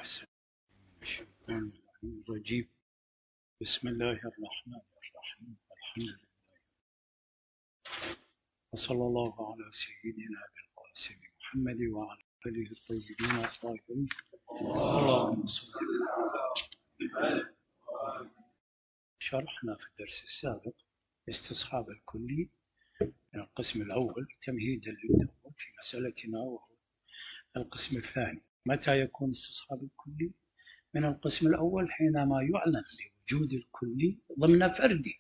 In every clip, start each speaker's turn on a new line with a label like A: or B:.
A: السلام من الشيطان الرجيم. بسم الله الرحمن الرحيم. الحمد لله وصلى الله على سيدنا بالقاسم محمد وعلى آله الطيبين الطاهرين. اللهم صل على. شرحنا في الدرس السابق استصحاب الكلي من القسم الأول تمهيدا للدخول في مسألتنا، وهو القسم الثاني. متى يكون استصحاب الكلي من القسم الأول؟ حينما يعلم بوجود الكلي ضمن فردي.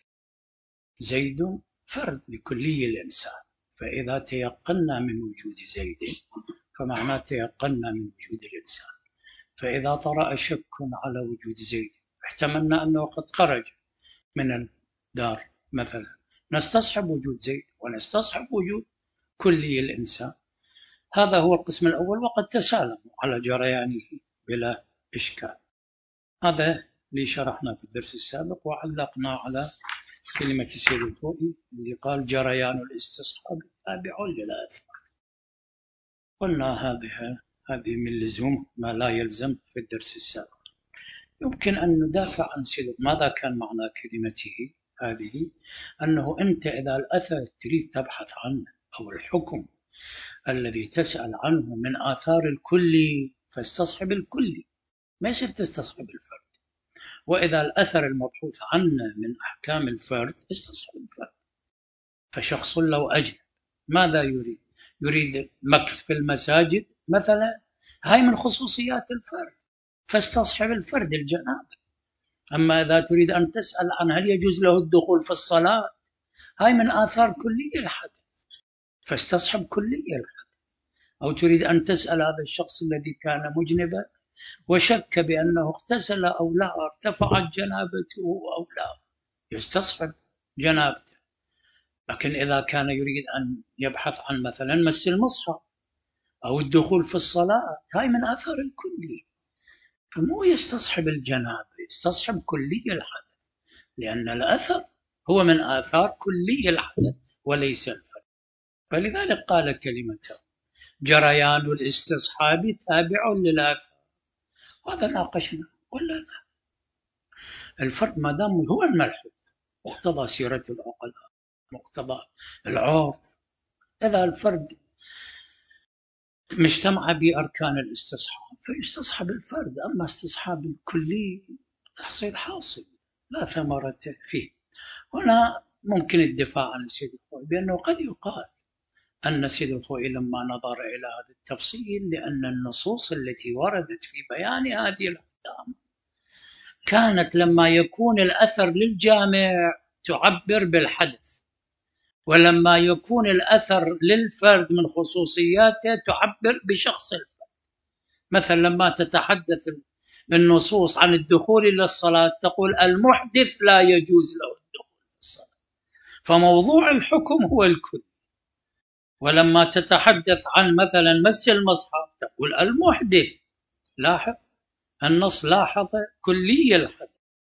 A: زيد فرد لكلي الإنسان، فإذا تيقنا من وجود زيد فمعناه تيقنا من وجود الإنسان. فإذا طرأ شك على وجود زيد، احتملنا أنه قد خرج من الدار مثلا، نستصحب وجود زيد ونستصحب وجود كلي الإنسان. هذا هو القسم الأول، وقد تسالموا على جريانه بلا إشكال. هذا اللي شرحنا في الدرس السابق، وعلقنا على كلمة السيد الخوئي اللي قال جريان الاستصحاب تابع للآثار. قلنا هذه من لزوم ما لا يلزم في الدرس السابق. يمكن أن ندافع عن سيد ماذا كان معنى كلمته هذه، أنه أنت إذا الأثر تريد تبحث عنه أو الحكم الذي تسأل عنه من آثار الكلي فاستصحب الكلي، ما يصير تستصحب الفرد. وإذا الأثر المبحوث عنه من أحكام الفرد استصحب الفرد. فشخص لو أجنب ماذا يريد؟ يريد مكث في المساجد مثلا، هاي من خصوصيات الفرد، فاستصحب الفرد الجنابة. أما إذا تريد أن تسأل عن هل يجوز له الدخول في الصلاة، هاي من آثار كلية الحدث، فاستصحب كلية الحدث. أو تريد أن تسأل هذا الشخص الذي كان مجنبا وشك بأنه اغتسل أو لا، ارتفعت جنابته أو لا، يستصحب جنابته. لكن إذا كان يريد أن يبحث عن مثلا مس المصحف أو الدخول في الصلاة، هاي من آثار الكلي، فمو يستصحب الجنابة، يستصحب كلي الحدث، لأن الأثر هو من آثار كلي الحدث وليس الفرد. فلذلك قال كلمته جريان الاستصحاب تابع للآثار. هذا ناقشنا، قلنا لا، الفرد ما دام هو الملحوظ مقتضى سيرة العقلاء، مقتضى العرف، إذا الفرد مجتمع بأركان الاستصحاب فيستصحب الفرد. أما استصحاب الكلي تحصيل حاصل لا ثمرة فيه. هنا ممكن الدفاع عن السيد الخوئي بأنه قد يقال أن السيد الخوئي لما نظر إلى هذا التفصيل، لأن النصوص التي وردت في بيان هذه الأحكام كانت لما يكون الأثر للجامع تعبر بالحدث، ولما يكون الأثر للفرد من خصوصياته تعبر بشخص الفرد. مثلا لما تتحدث النصوص عن الدخول إلى الصلاة تقول المحدث لا يجوز له الدخول في الصلاة، فموضوع الحكم هو الكل. ولما تتحدث عن مثلا مس المصحف تقول المحدث، لاحظ النص، لاحظ كلي الحدث،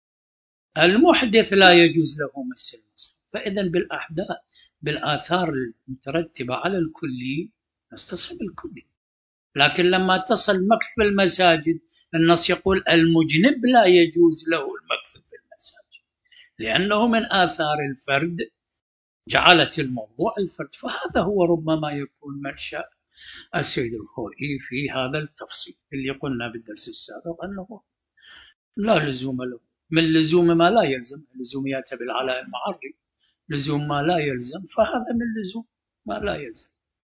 A: المحدث لا يجوز له مس المصحف. فإذا بالآثار المترتبة على الكلي نستصحب الكلي. لكن لما تصل مكث في المساجد، النص يقول المجنب لا يجوز له المكث في المساجد، لأنه من آثار الفرد، جعلت الموضوع الفرد. فهذا هو ربما يكون منشأ السيد الخوئي في هذا التفصيل اللي قلنا بالدرس السابق أنه لا لزوم له، من لزوم ما لا يلزم. لزوميات بالعلاء المعري لزوم ما لا يلزم، فهذا من لزوم ما لا يلزم.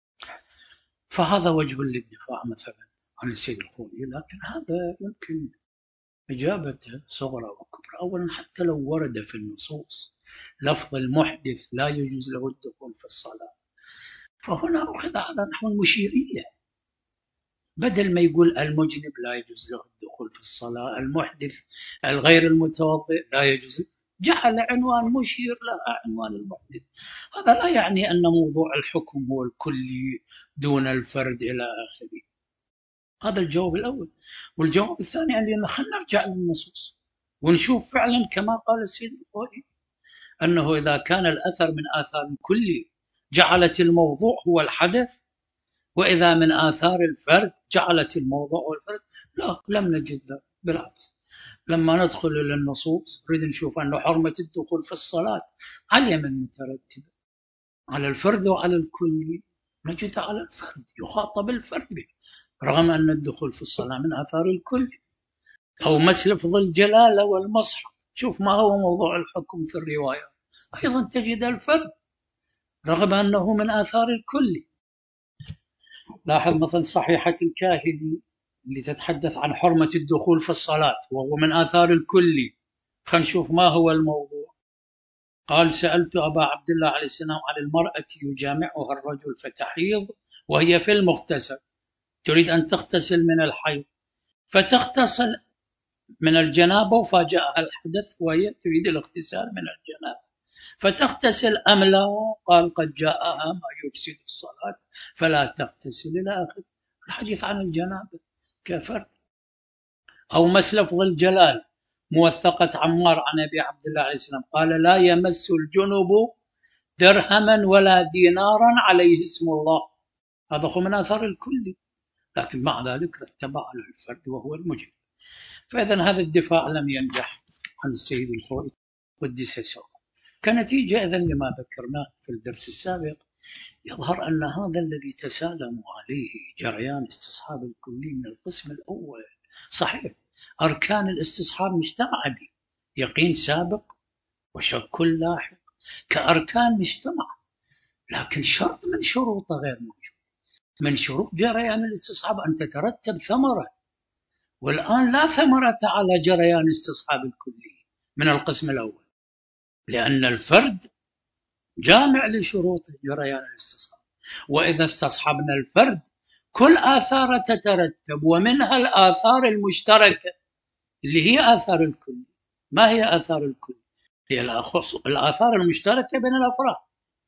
A: فهذا وجه للدفاع مثلا عن السيد الخوئي. لكن هذا يمكن إجابته صغرى وكبرى. أولا حتى لو ورد في النصوص لفظ المحدث لا يجوز له الدخول في الصلاة، فهنا أخذ على نحو المشيرية، بدل ما يقول المجنب لا يجوز له الدخول في الصلاة، المحدث الغير المتوضئ لا يجوز، جعل عنوان مشير لا عنوان المحدث. هذا لا يعني أن موضوع الحكم هو الكلي دون الفرد إلى آخره. هذا الجواب الأول. والجواب الثاني أن خلينا نرجع للنصوص ونشوف فعلا كما قال السيد الخوئي أنه إذا كان الأثر من آثار الكلي جعلت الموضوع هو الحدث، وإذا من آثار الفرد جعلت الموضوع والفرد، لا، لم نجد ذلك. بالعكس، لما ندخل إلى النصوص نريد نشوف أن حرمة الدخول في الصلاة على اليمن مترتبة على الفرد وعلى الكل، نجد على الفرد، يخاطب الفرد به، رغم أن الدخول في الصلاة من آثار الكل. أو مس لفظ الجلالة والمصحف، شوف ما هو موضوع الحكم في الرواية، أيضا تجد الفرد رغم أنه من آثار الكل. لاحظ مثلا صحيحة الكاهلي اللي تتحدث عن حرمة الدخول في الصلاة وهو من آثار الكل. خلينا نشوف ما هو الموضوع. قال: سألت أبا عبد الله عليه السلام عن المرأة يجامعها الرجل فتحيض وهي في المغتسل، تريد أن تغتسل من الحيض، فتغتسل من الجنابة وفاجأها الحدث وهي تريد الاغتسال من الجنابة، فتغتسل أم لا؟ قال: قد جاءها ما يفسد الصلاة فلا تغتسل، إلى آخر الحديث عن الجنابة كفر. أو مس لفظ الجلال موثقة عمار عن أبي عبد الله عليه السلام قال: لا يمس الجنب درهما ولا دينارا عليه اسم الله، هذا هو من آثار الكل، لكن مع ذلك رتب على الفرد وهو المجرم. فإذا هذا الدفاع لم ينجح عن السيد الخوئي قدس سره. كنتيجة إذن لما ذكرناه في الدرس السابق، يظهر أن هذا الذي تسالموا عليه جريان استصحاب الكلي من القسم الأول صحيح، أركان الاستصحاب مجتمع به، يقين سابق وشك لاحق كأركان مجتمع، لكن شرط من شروطه غير موجود. من شروط جريان الاستصحاب أن تترتب ثمرة، والآن لا ثمرة على جريان استصحاب الكلي من القسم الأول، لأن الفرد جامع لشروط جريان الاستصحاب. وإذا استصحبنا الفرد كل آثار تترتب، ومنها الآثار المشتركة اللي هي آثار الكل. ما هي آثار الكل؟ هي الآثار المشتركة بين الأفراد.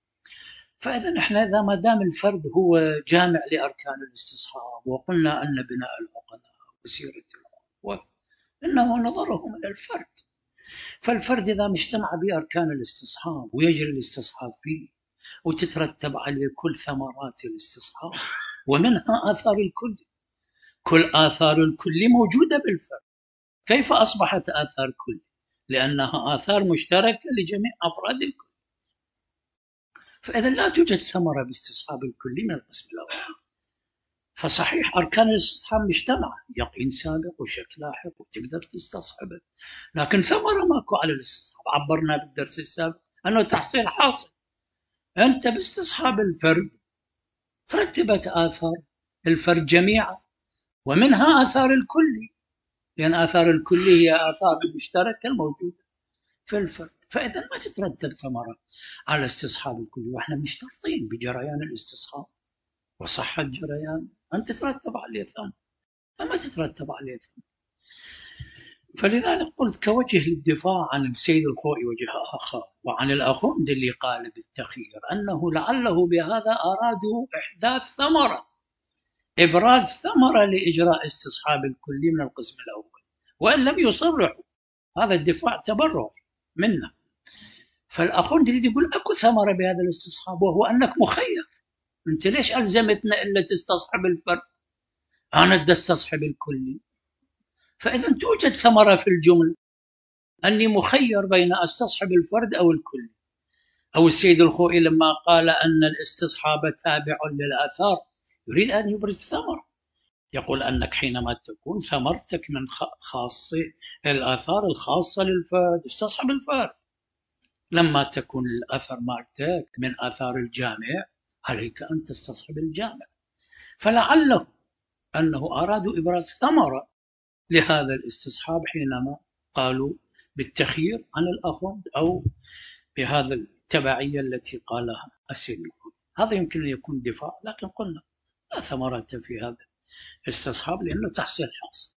A: فإذا احنا إذا ما دام الفرد هو جامع لأركان الاستصحاب، وقلنا أن بناء العقلاء وسيرة العقل إنه نظرهم إلى الفرد، فالفرد إذا اجتمع بأركان الاستصحاب ويجري الاستصحاب فيه وتترتب عليه كل ثمرات الاستصحاب ومنها آثار الكل، كل آثار الكل موجودة بالفرد. كيف أصبحت آثار كل؟ لأنها آثار مشتركة لجميع أفراد الكل. فإذا لا توجد ثمرة باستصحاب الكل من القسم الأول. فصحيح أركان الاستصحاب مجتمعة، يقين سابق وشك لاحق وتقدر تستصحبه، لكن ثمرة ماكو على الاستصحاب. عبرنا بالدرس السابق أنه تحصيل حاصل. أنت باستصحاب الفرد ترتبت آثار الفرد جميعا ومنها آثار الكل، لأن آثار الكل هي آثار المشتركة الموجودة في الفرد. فإذا ما تترتب ثمرة على استصحاب الكل، وإحنا مشترطين بجريان الاستصحاب وصحة جريان أن تترتب عليه ثمرة، فما تترتب عليه ثمرة. فلذلك قلت كوجه للدفاع عن السيد الخوئي وجه آخر، وعن الأخوند اللي قال بالتخيير أنه لعله بهذا أرادوا إحداث ثمرة، إبراز ثمرة لإجراء استصحاب الكلي من القسم الأول، وإن لم يصرحوا. هذا الدفاع تبرع منا. فالأخوند اللي يقول أكو ثمرة بهذا الاستصحاب، وهو أنك مخير. أنت ليش ألزمتنا إلا تستصحب الفرد؟ أنا بدي أستصحب الكلي. فإذا توجد ثمرة في الجملة أني مخير بين أستصحب الفرد أو الكل. أو السيد الخوئي لما قال أن الاستصحاب تابع للآثار يريد أن يبرز ثمرة، يقول أنك حينما تكون ثمرتك من خاصة الآثار الخاصة للفرد استصحب الفرد، لما تكون الأثر مالتك من آثار الجامع عليك أن تستصحب الجامع. فلعله أنه أرادوا إبراز ثمرة لهذا الاستصحاب حينما قالوا بالتخيير عن الأخوند أو بهذا التبعية التي قالها السيد الخوئي. هذا يمكن أن يكون دفاع، لكن قلنا لا ثمرة في هذا الاستصحاب لأنه تحصيل حاصل.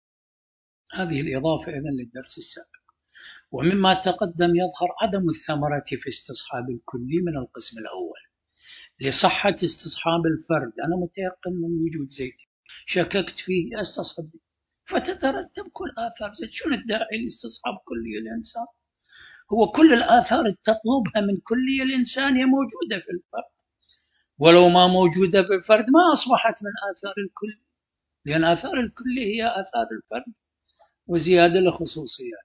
A: هذه الإضافة إذن للدرس السابق. ومما تقدم يظهر عدم الثمرة في استصحاب الكلي من القسم الأول لصحة استصحاب الفرد. أنا متيقن من وجود زيد، شككت فيه استصحب زيد، فتترتب كل آثار زيد. شنو الداعي لاستصحاب كلي الإنسان؟ هو كل الآثار تطلبها من كلي الإنسان هي موجودة في الفرد، ولو ما موجودة بالفرد ما أصبحت من آثار الكل، لأن آثار الكل هي آثار الفرد وزيادة لخصوصيات.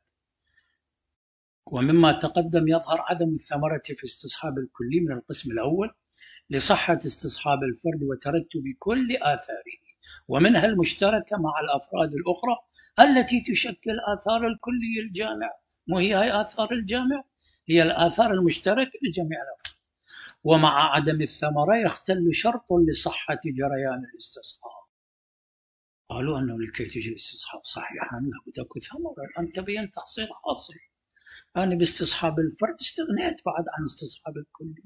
A: ومما تقدم يظهر عدم الثمرة في استصحاب الكلي من القسم الأول لصحة استصحاب الفرد وترتب كل آثاره، ومنها المشتركة مع الأفراد الأخرى التي تشكل آثار الكلي الجامع. وهي هي آثار الجامع هي الآثار المشتركة لجميع الأفراد. ومع عدم الثمرة يختل شرط لصحة جريان الاستصحاب. قالوا أنه لكي تجري الاستصحاب صحيحا لابد أكون ثمرة. الآن تبين تحصيل حاصل. أنا باستصحاب الفرد استغنيت بعد عن استصحاب الكلي.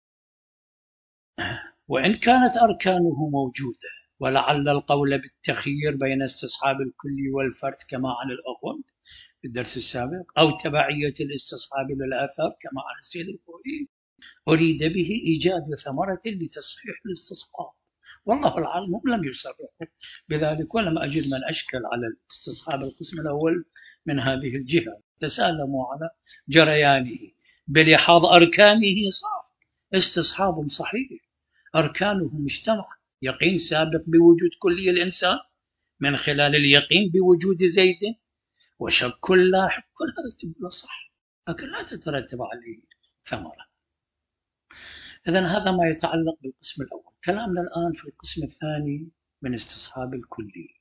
A: وإن كانت أركانه موجودة، ولعل القول بالتخيير بين استصحاب الكلي والفرد كما عن الأخوة في الدرس السابق، أو تبعية الاستصحاب للآثار كما عن السيد الخوئي، أريد به إيجاد ثمرة لتصحيح الاستصحاب، والله العالم لم يصرحوا بذلك، ولم أجد من أشكل على استصحاب القسم الأول من هذه الجهة. تسالموا على جريانه بلحاظ أركانه صح، استصحاب صحيح، أركانه مجتمعة، يقين سابق بوجود كلي الإنسان من خلال اليقين بوجود زيد، وشك لاحق، كل هذا تقول صح، لكن لا تترتب عليه ثمرة. إذن هذا ما يتعلق بالقسم الأول. كلامنا الآن في القسم الثاني من استصحاب الكلي.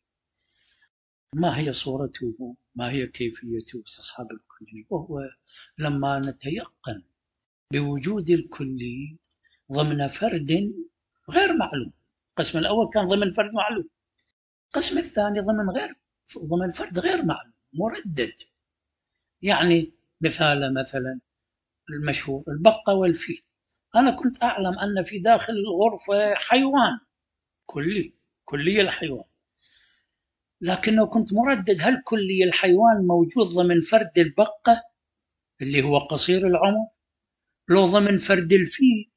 A: ما هي صورته؟ ما هي كيفية استصحاب الكلي؟ وهو لما نتيقن بوجود الكلي ضمن فرد غير معلوم. القسم الأول كان ضمن فرد معلوم، القسم الثاني ضمن فرد غير معلوم مردد. يعني مثلا المشهور البقة والفيل. أنا كنت أعلم أن في داخل الغرفة حيوان كلي الحيوان، لكنه كنت مردد هل كلي الحيوان موجود ضمن فرد البقة اللي هو قصير العمر لو ضمن فرد الفيل.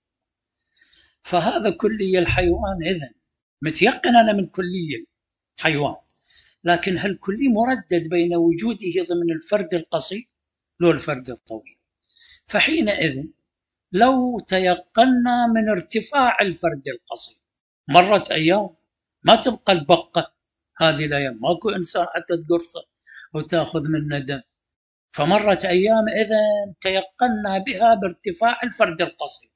A: فهذا كلي الحيوان، إذن متيقن أنا من كلي الحيوان، لكن هل كلي مردد بين وجوده ضمن الفرد القصير لو الفرد الطويل. فحينئذ لو تيقنا من ارتفاع الفرد القصير، مرت أيام ما تبقى البقة هذه الأيام، ماكو إنسان حتى تقرصه وتأخذ منه دم، فمرت أيام إذن تيقنا بها بارتفاع الفرد القصير،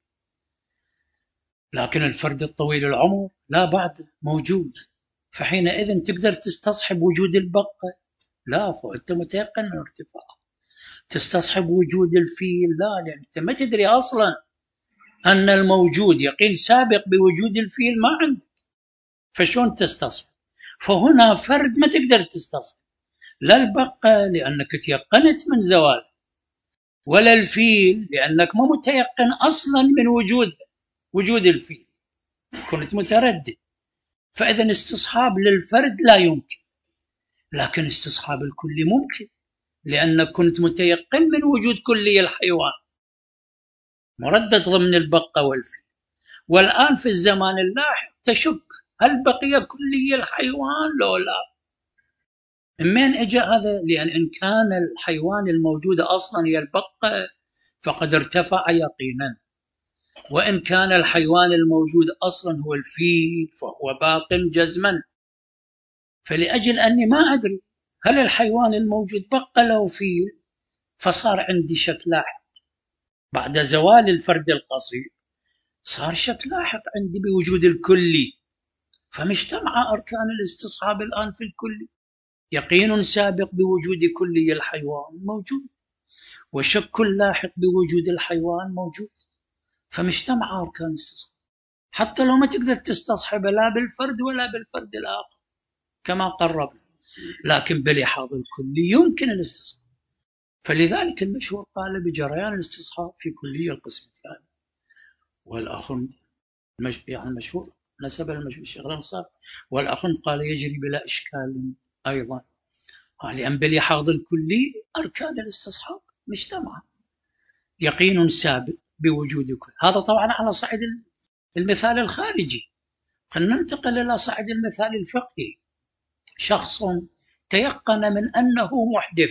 A: لكن الفرد الطويل العمر لا بعد موجود. فحينئذ تقدر تستصحب وجود البقة؟ لا، فأنت متيقن من ارتفاع. تستصحب وجود الفيل؟ لا، لأن أنت ما تدري أصلا أن الموجود يقين سابق بوجود الفيل ما عندك، فشون تستصحب؟ فهنا فرد ما تقدر تستصحب، لا البقة لأنك تيقنت من زوال، ولا الفيل لأنك ما متيقن أصلا من وجود الفيل، كنت متردد. فإذا استصحاب للفرد لا يمكن، لكن استصحاب الكل ممكن، لأنك كنت متيقن من وجود كلي الحيوان مردد ضمن البقة والفيل. والآن في الزمان اللاحق تشك هل بقي كلي الحيوان لو لا. من اجى هذا؟ لأن إن كان الحيوان الموجود أصلا هي البقة فقد ارتفع يقينا، وإن كان الحيوان الموجود أصلا هو الفيل فهو باق جزما. فلأجل أني ما أدري هل الحيوان الموجود بقى له فيل، فصار عندي شك لاحق بعد زوال الفرد القصير، صار شك لاحق عندي بوجود الكلي. فمجتمع أركان الاستصحاب الآن في الكلي، يقين سابق بوجود كلي الحيوان موجود، وشك لاحق بوجود الحيوان موجود، فمجتمع أركان الاستصحاب حتى لو ما تقدر تستصحب لا بالفرد ولا بالفرد الآخر كما قربنا، لكن بلحاظ الكلي يمكن الاستصحاب. فلذلك المشهور قال بجريان الاستصحاب في كلي القسم الثاني. والآخر يعني المشهور نسب المشهور الشيخ الأنصاري، والآخر قال يجري بلا إشكال أيضا، لأن بلحاظ الكلي أركان الاستصحاب مجتمع، يقين سابق بوجود كل. هذا طبعا على صعيد المثال الخارجي. خلينا ننتقل إلى صعيد المثال الفقهي. شخص تيقن من أنه محدث،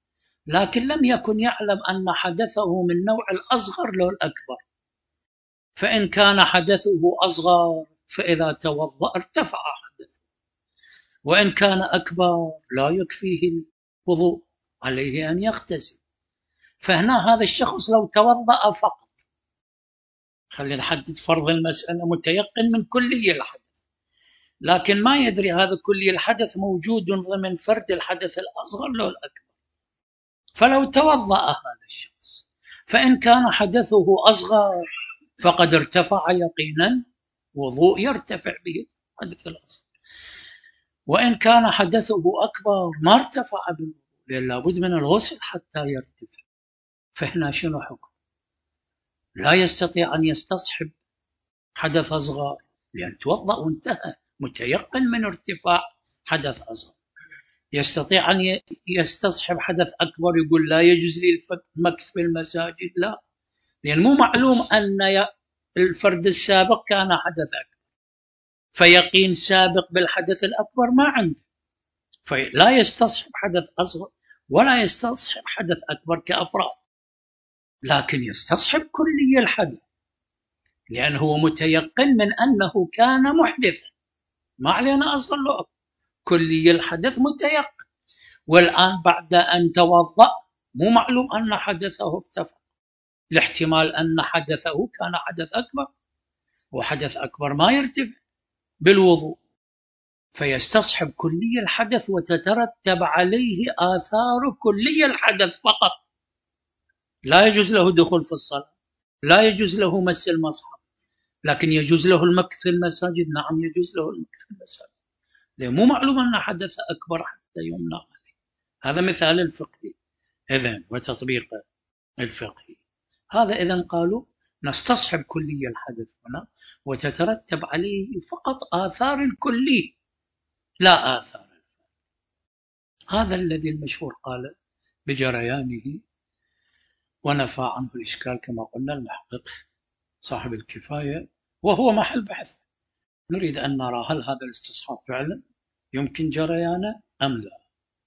A: لكن لم يكن يعلم أن حدثه من نوع الأصغر لو الأكبر، فإن كان حدثه أصغر فإذا توضأ ارتفع حدثه، وإن كان أكبر لا يكفيه الوضوء، عليه أن يغتسل. فهنا هذا الشخص لو توضأ فقط، خلينا نحدد فرض المسألة، متيقن من كلي الحدث، لكن ما يدري هذا كلي الحدث موجود ضمن فرد الحدث الأصغر لو الأكبر. فلو توضأ هذا الشخص فإن كان حدثه أصغر فقد ارتفع يقينا، وضوء يرتفع به الحدث الأصغر. وإن كان حدثه أكبر ما ارتفع بالوضوء، لأن لابد من الغسل حتى يرتفع. فهنا شنو حكم؟ لا يستطيع أن يستصحب حدث أصغر لأن توضأ وانتهى، متيقن من ارتفاع حدث أصغر. يستطيع أن يستصحب حدث أكبر، يقول لا يجوز لي المكث في المساجد، لا، لأن مو معلوم أن الفرد السابق كان حدث أكبر، فيقين سابق بالحدث الأكبر ما عنده، فلا يستصحب حدث أصغر ولا يستصحب حدث أكبر كأفراد، لكن يستصحب كلي الحدث لأنه هو متيقن من أنه كان محدثا، ما علينا أصغر له أكبر، كلي الحدث متيقن. والآن بعد أن توضأ مو معلوم أن حدثه ارتفع، الاحتمال أن حدثه كان حدث أكبر، وحدث أكبر ما يرتفع بالوضوء، فيستصحب كلي الحدث وتترتب عليه آثار كلي الحدث فقط. لا يجوز له دخول في الصلاة، لا يجوز له مس المصحف، لكن يجوز له المكث في المساجد، نعم يجوز له المكث في المساجد، لأنه مو معلوم أن حدث أكبر حتى يمنع عليه. هذا مثال الفقهي إذن وتطبيق الفقهي. هذا إذن قالوا نستصحب كلي الحدث هنا وتترتب عليه فقط آثار الكلي لا آثار. هذا الذي المشهور قال بجريانه ونفى عنه الإشكال كما قلنا المحقق صاحب الكفاية، وهو محل بحث. نريد أن نرى هل هذا الاستصحاب فعلا يمكن جريانه أم لا.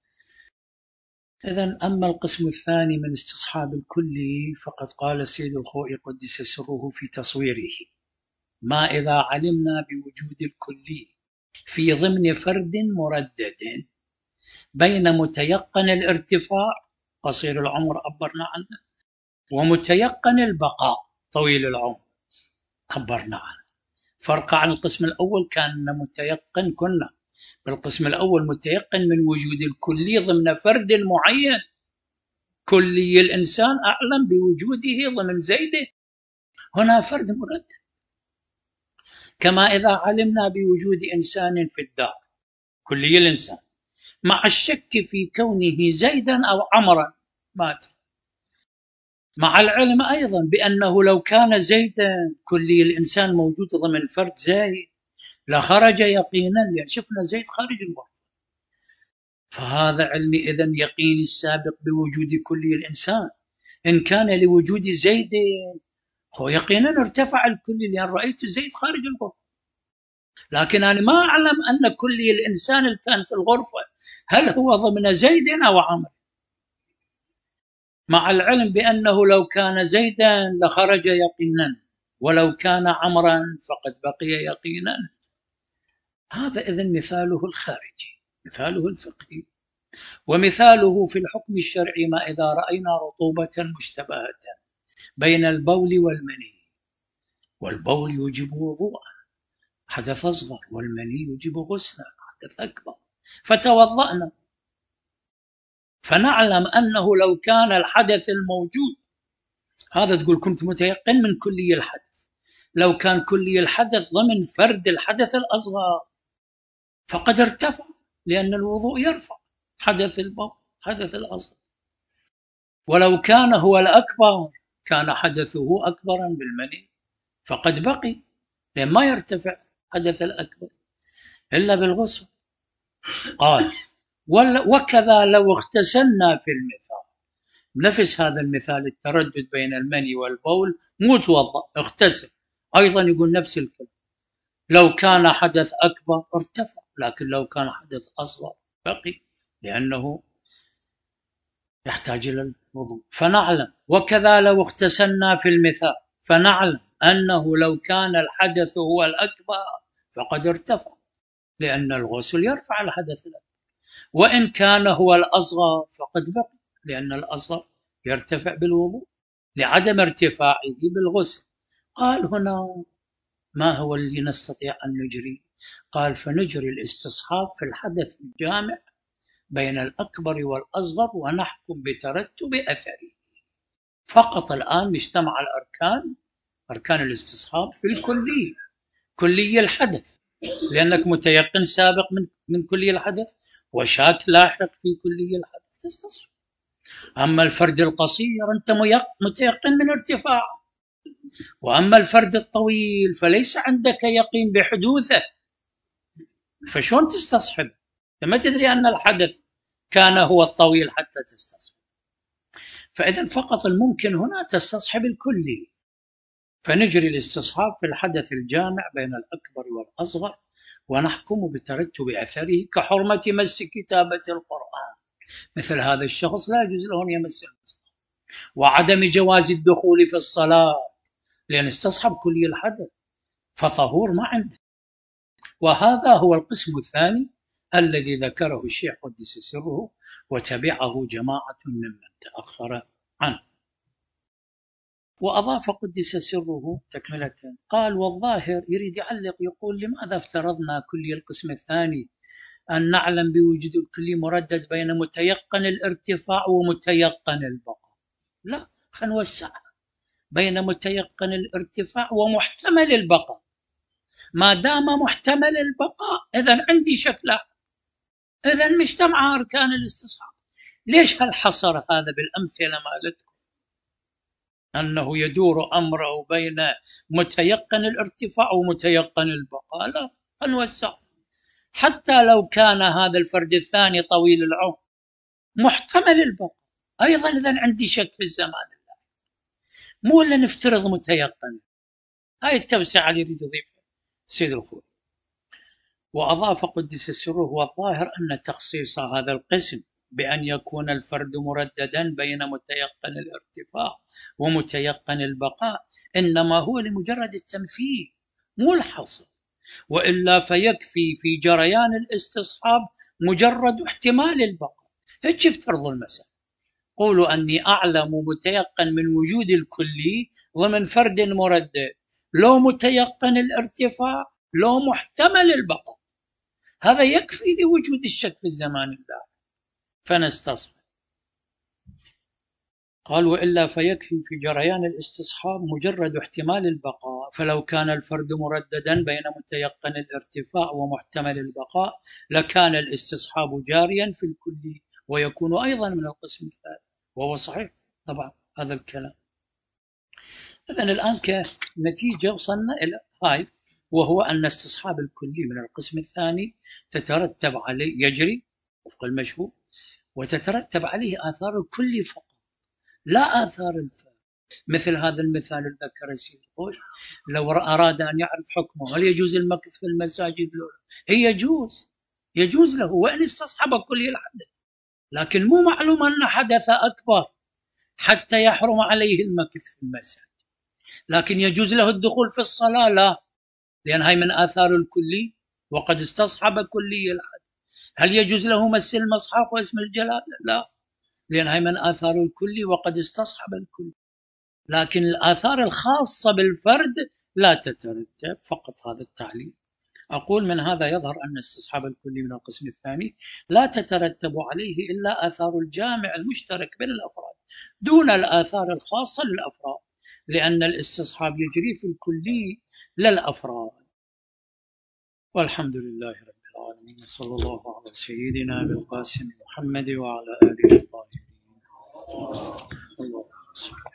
A: إذن أما القسم الثاني من استصحاب الكلي فقد قال سيد الخوئي قدس سره في تصويره: ما إذا علمنا بوجود الكلي في ضمن فرد مردد بين متيقن الارتفاع قصير العمر عبرنا عنه ومتيقن البقاء طويل العمر عبرنا عنه. فرق عن القسم الأول كان متيقن، كنا بالقسم الأول متيقن من وجود الكلي ضمن فرد معين، كلي الإنسان أعلم بوجوده ضمن زيده، هنا فرد مردد. كما إذا علمنا بوجود إنسان في الدار، كلي الإنسان، مع الشك في كونه زيدا أو عمرا مات، مع العلم أيضا بأنه لو كان زيدا كلي الإنسان موجود ضمن فرد زيد لخرج يقينا، لأن شفنا زيد خارج الغرفة. فهذا علم إذن يقين السابق بوجود كلي الإنسان. إن كان لوجود زيد هو يقينا ارتفع الكلي لأن رأيت زيد خارج الغرفة، لكن أنا ما أعلم أن كلي الإنسان اللي كان في الغرفة هل هو ضمن زيد أو عمر، مع العلم بأنه لو كان زيدا لخرج يقينا ولو كان عمرا فقد بقي يقينا. هذا إذن مثاله الخارجي، مثاله الفقهي. ومثاله في الحكم الشرعي: ما إذا رأينا رطوبة مشتبهة بين البول والمني، والبول يوجب وضوءا حدث أصغر، والمني يوجب غسلا حدث أكبر، فتوضأنا، فنعلم أنه لو كان الحدث الموجود، هذا تقول كنت متيقن من كلي الحدث، لو كان كلي الحدث ضمن فرد الحدث الأصغر فقد ارتفع، لأن الوضوء يرفع حدث البول حدث الأصغر. ولو كان هو الأكبر كان حدثه أكبرا بالمني فقد بقي، لأن ما يرتفع حدث الأكبر إلا بالغسل. قال: وكذا لو اغتسلنا في المثال، نفس هذا المثال التردد بين المني والبول، مو توضأ اغتسل، أيضا يقول نفس الكلام، لو كان حدث أكبر ارتفع، لكن لو كان حدث أصغر بقي لأنه يحتاج إلى الوضوء. فنعلم وكذا لو اغتسلنا في المثال، فنعلم أنه لو كان الحدث هو الأكبر فقد ارتفع، لأن الغسل يرفع الحدث الأكبر، وإن كان هو الأصغر فقد بقي، لأن الأصغر يرتفع بالوضوء لعدم ارتفاعه بالغسل. قال هنا ما هو اللي نستطيع أن نجري؟ قال فنجري الاستصحاب في الحدث الجامع بين الأكبر والأصغر ونحكم بترتب أثره. فقط الآن اجتمع الأركان، أركان الاستصحاب في الكلية، كلي الحدث، لأنك متيقن سابق من كلي الحدث وشاك لاحق في كلي الحدث تستصحب. أما الفرد القصير أنت متيقن من ارتفاعه، وأما الفرد الطويل فليس عندك يقين بحدوثه، فشون تستصحب؟ فما تدري أن الحدث كان هو الطويل حتى تستصحب. فإذا فقط الممكن هنا تستصحب الكلي، فنجري الاستصحاب في الحدث الجامع بين الأكبر والأصغر ونحكم بترتب أثره، كحرمة مس كتابة القرآن، مثل هذا الشخص لا يجوز له أن يمس المصحف، وعدم جواز الدخول في الصلاة لأن استصحب كلي الحدث فطهور ما عنده. وهذا هو القسم الثاني الذي ذكره الشيخ قدس سره وتبعه جماعة ممن تأخر عنه. وأضاف قدس سره تكملة، قال والظاهر يريد يعلق يقول لماذا افترضنا كلي القسم الثاني أن نعلم بوجود الكلي مردد بين متيقن الارتفاع ومتيقن البقاء؟ لا، خلينا نوسعها بين متيقن الارتفاع ومحتمل البقاء. ما دام محتمل البقاء إذن عندي شك لا، إذن مجتمع أركان الاستصحاب. ليش هالحصر هذا بالأمثلة مالتكم أنه يدور أمره بين متيقن الارتفاع ومتيقن البقاء؟ لا، نوسع حتى لو كان هذا الفرد الثاني طويل العمر محتمل البقاء أيضا، إذن عندي شك في الزمان الله، مو إلا نفترض متيقن. هاي التوسعة اللي يريد يضيفها سيد الخوي. وأضاف قدس سره والظاهر أن تخصيص هذا القسم بأن يكون الفرد مرددا بين متيقن الارتفاع ومتيقن البقاء إنما هو لمجرد التمثيل مو الحصر، وإلا فيكفي في جريان الاستصحاب مجرد احتمال البقاء. هيك افترضوا المسألة، قولوا أني أعلم متيقن من وجود الكلي ضمن فرد مردد، لو متيقن الارتفاع لو محتمل البقاء، هذا يكفي لوجود الشك في الزمان اللاحق فنستصحب. قال وإلا فيكفي في جريان الاستصحاب مجرد احتمال البقاء، فلو كان الفرد مرددا بين متيقن الارتفاع ومحتمل البقاء لكان الاستصحاب جاريا في الكل ويكون أيضا من القسم الثالث، وهو صحيح طبعا هذا الكلام. إذن الآن كنتيجة وصلنا إلى هاي، وهو أن استصحاب الكلي من القسم الثاني تترتب عليه يجري وفق المشهور، وتترتب عليه آثار الكلي فقط لا آثار الفرد. مثل هذا المثال اللي ذكر سيد الخوي، لو أراد أن يعرف حكمه هل يجوز المكث في المساجد لولا؟ هي يجوز له وإن استصحب كلي الحدث، لكن مو معلوم أن حدث أكبر حتى يحرم عليه المكث في المساجد. لكن يجوز له الدخول في الصلاة؟ لا، لأن هاي من آثار الكلي وقد استصحب كلي الحدث. هل يجوز له مس المصحف واسم الجلالة؟ لا، لأن هاي من آثار الكلي وقد استصحب الكلي. لكن الآثار الخاصة بالفرد لا تترتب، فقط هذا التعليل. أقول من هذا يظهر أن استصحاب الكلي من القسم الثاني لا تترتب عليه إلا آثار الجامع المشترك بين الأفراد دون الآثار الخاصة للأفراد، لأن الاستصحاب يجري في الكلي للأفراد. والحمد لله رب العالمين، صلى الله على سيدنا بالقاسم محمد وعلى آله الطاهرين. الله